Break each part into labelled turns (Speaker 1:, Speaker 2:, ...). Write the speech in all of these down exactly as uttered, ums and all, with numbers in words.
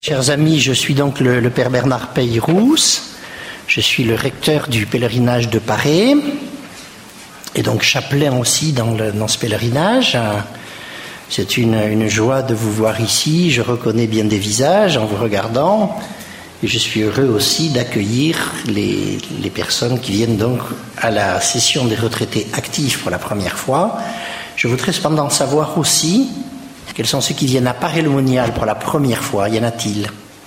Speaker 1: Chers amis, je suis donc le, le père Bernard Peyrousse, je suis le recteur du pèlerinage de Paray, et donc chapelain aussi dans, le, dans ce pèlerinage. C'est une, une joie de vous voir ici, je reconnais bien des visages en vous regardant, et je suis heureux aussi d'accueillir les, les personnes qui viennent donc à la session des retraités actifs pour la première fois. Je voudrais cependant savoir aussi quels sont ceux qui viennent à Paray-le-Monial pour la première fois. Y en a-t-il?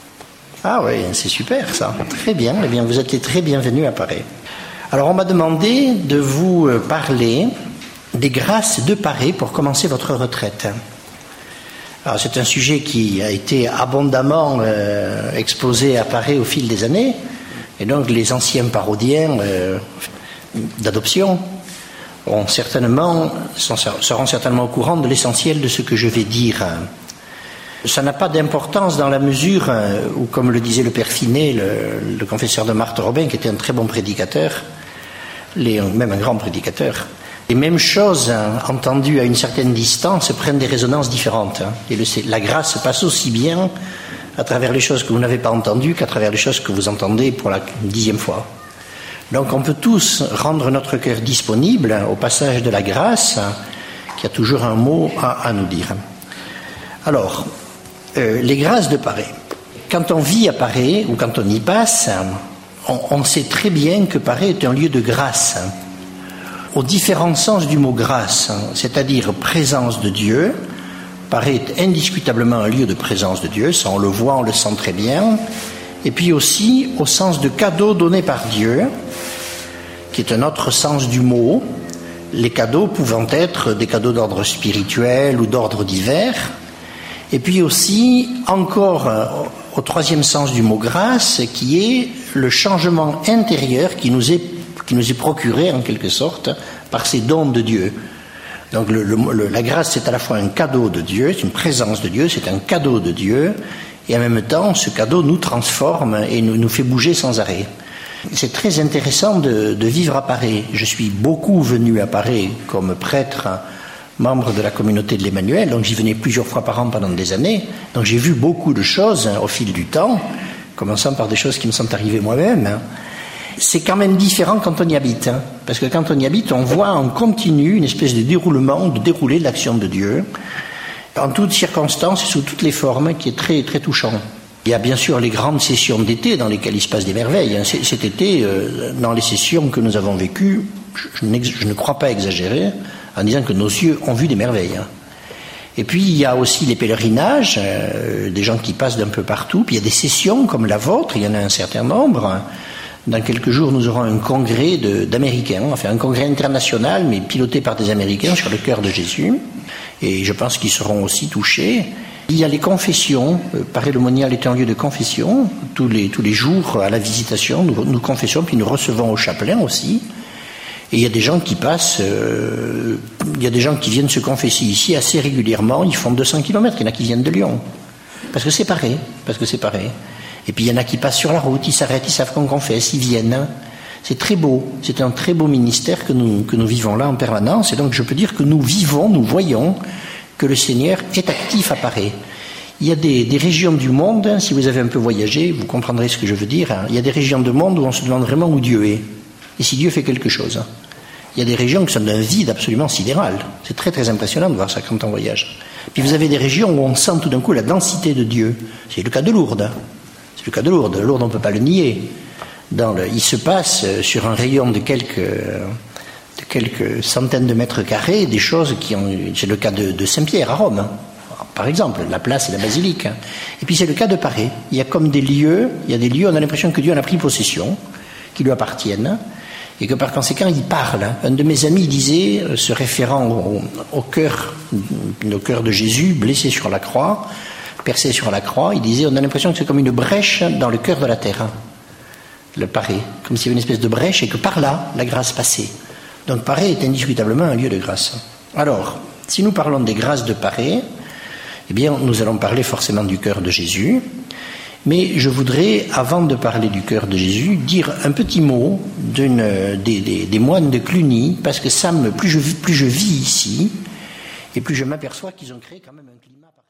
Speaker 1: Ah oui, c'est super ça. Très bien. Eh bien, vous êtes les très bienvenus à Paray. Alors, on m'a demandé de vous parler des grâces de Paray pour commencer votre retraite. Alors, c'est un sujet qui a été abondamment euh, exposé à Paray au fil des années. Et donc, les anciens parodiens euh, d'adoption Bon, certainement, seront certainement au courant de l'essentiel de ce que je vais dire. Ça n'a pas d'importance dans la mesure où, comme le disait le père Finet, le, le confesseur de Marthe Robin, qui était un très bon prédicateur, les, même un grand prédicateur, les mêmes choses entendues à une certaine distance prennent des résonances différentes. Et le, la grâce passe aussi bien à travers les choses que vous n'avez pas entendues qu'à travers les choses que vous entendez pour la dixième fois. Donc on peut tous rendre notre cœur disponible au passage de la grâce, qui a toujours un mot à, à nous dire. Alors, euh, les grâces de Paray. Quand on vit à Paray, ou quand on y passe, on, on sait très bien que Paray est un lieu de grâce, au différent sens du mot grâce, c'est-à-dire présence de Dieu. Paray est indiscutablement un lieu de présence de Dieu, ça on le voit, on le sent très bien. Et puis aussi au sens de cadeau donné par Dieu, qui est un autre sens du mot, les cadeaux pouvant être des cadeaux d'ordre spirituel ou d'ordre divers, et puis aussi encore au troisième sens du mot grâce, qui est le changement intérieur qui nous est, qui nous est procuré en quelque sorte par ces dons de Dieu. Donc le, le, la grâce, c'est à la fois un cadeau de Dieu, c'est une présence de Dieu, c'est un cadeau de Dieu, et en même temps, ce cadeau nous transforme et nous, nous fait bouger sans arrêt. C'est très intéressant de, de vivre à Paray. Je suis beaucoup venu à Paray comme prêtre, membre de la communauté de l'Emmanuel, donc j'y venais plusieurs fois par an pendant des années. Donc j'ai vu beaucoup de choses au fil du temps, commençant par des choses qui me sont arrivées moi-même. C'est quand même différent quand on y habite, hein, parce que quand on y habite, on voit en continu une espèce de déroulement, de déroulé de l'action de Dieu, en toutes circonstances et sous toutes les formes, qui est très, très touchant. Il y a bien sûr les grandes sessions d'été dans lesquelles il se passe des merveilles. Cet été, euh, dans les sessions que nous avons vécues, je, je ne crois pas exagérer en disant que nos yeux ont vu des merveilles. Et puis il y a aussi les pèlerinages, euh, des gens qui passent d'un peu partout. Puis il y a des sessions comme la vôtre, il y en a un certain nombre. Dans quelques jours, nous aurons un congrès de, d'Américains, enfin un congrès international, mais piloté par des Américains sur le cœur de Jésus. Et je pense qu'ils seront aussi touchés. Il y a les confessions. Paray-le-Monial est un lieu de confession. Tous les, tous les jours, à la visitation, nous, nous confessons, puis nous recevons au chapelain aussi. Et il y a des gens qui passent, euh, il y a des gens qui viennent se confesser ici assez régulièrement. Ils font deux cents kilomètres. Il y en a qui viennent de Lyon. Parce que c'est pareil. Parce que c'est pareil. Et puis il y en a qui passent sur la route, ils s'arrêtent, ils savent qu'on confesse, ils viennent. C'est très beau. C'est un très beau ministère que nous, que nous vivons là en permanence. Et donc je peux dire que nous vivons, nous voyons que le Seigneur est actif à Paray. Il y a des, des régions du monde, si vous avez un peu voyagé, vous comprendrez ce que je veux dire. Il y a des régions du monde où on se demande vraiment où Dieu est. Et si Dieu fait quelque chose. Il y a des régions qui sont d'un vide absolument sidéral. C'est très très impressionnant de voir ça quand on voyage. Puis vous avez des régions où on sent tout d'un coup la densité de Dieu. C'est le cas de Lourdes. C'est le cas de Lourdes. Lourdes, on ne peut pas le nier. Dans le, il se passe sur un rayon de quelques, de quelques centaines de mètres carrés des choses qui ont... C'est le cas de, de Saint-Pierre à Rome, par exemple, la place et la basilique. Et puis c'est le cas de Paray. Il y a comme des lieux, il y a des lieux, on a l'impression que Dieu en a pris possession, qui lui appartiennent, et que par conséquent il parle. Un de mes amis disait, se référant au, au cœur, au cœur de Jésus, blessé sur la croix, percé sur la croix, il disait, on a l'impression que c'est comme une brèche dans le cœur de la terre. Le Paray, comme s'il y avait une espèce de brèche et que par là, la grâce passait. Donc Paray est indiscutablement un lieu de grâce. Alors, si nous parlons des grâces de Paray, eh bien, nous allons parler forcément du cœur de Jésus, mais je voudrais, avant de parler du cœur de Jésus, dire un petit mot d'une, des, des, des moines de Cluny, parce que ça me, plus je, plus je vis ici, et plus je m'aperçois qu'ils ont créé quand même un climat...